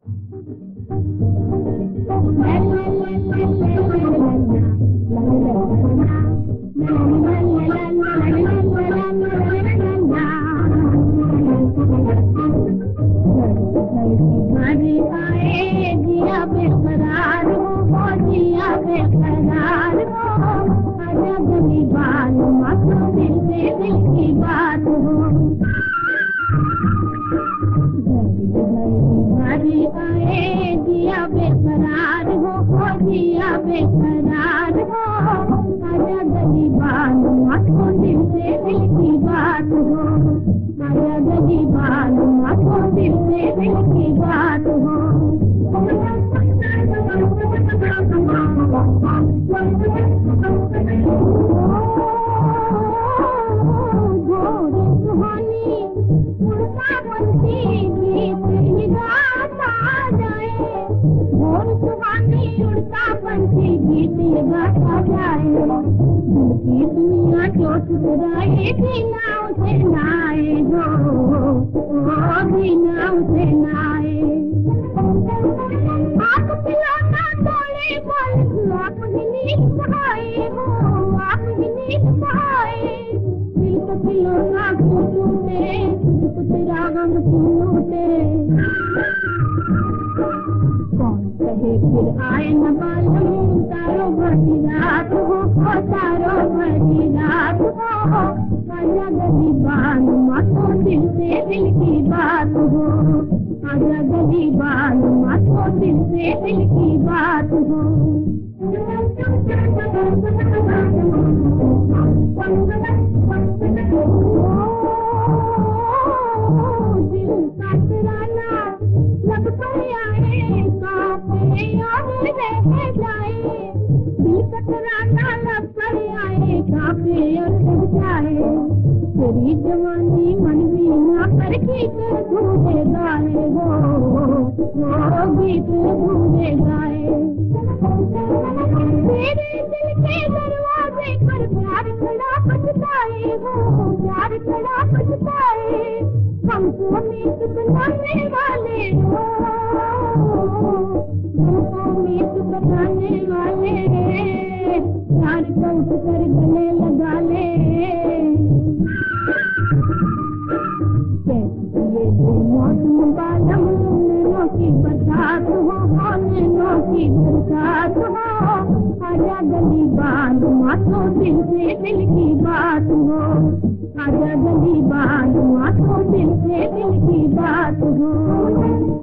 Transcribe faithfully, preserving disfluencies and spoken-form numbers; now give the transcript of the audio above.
बेकरार हो जिया बेकरार हो आजा गरीबान माथो दिल से दिल की बात हो आजा गरीबान माथो दिल से दिल की बात हो घोड़े सुहानी उड़ता बनती गीत गाता जाए घोड़ सुहानी उड़ता बनती गीत गाता जाए की दुनिया जो ठुकराए बिना उसे नाए हो बिना उसे नाए आप पिलाना तोड़े बोल आप नींद सहाय हो आप नींद सहाय दिल को खिलौना क्यों टूटे तुझको तेरा गम क्यों लूटे कौन कहे फिर आए न मालूम तारो भरी रात हो तारो भरी रात हो आजा गरीबान माथो दिल से दिल की बात हो आजा गरीबान माथो दिल से दिल की बात हो दिल का तराना लब पर आए कांपे और रह जाए दिल का तराना लब पर आए कांपे और रह जाए तेरी जवानी मन भी ना पर गीत भूले गाए हो गीत भूले गाए तेरे दिल के दरवाजे पर प्यार खड़ा बजताए हो प्यार खड़ा बजताए हमको मीत बनाने वाले हो हमको मीत बनाने वाले प्यार को उठ कर गले लगा ले मौसम बालम नैनों की बरसात हो नैनों की बरसात हो आजा गरीबान माथो दिल से दिल की बात हो आजा गरीबान माथो दिल से दिल की बात हो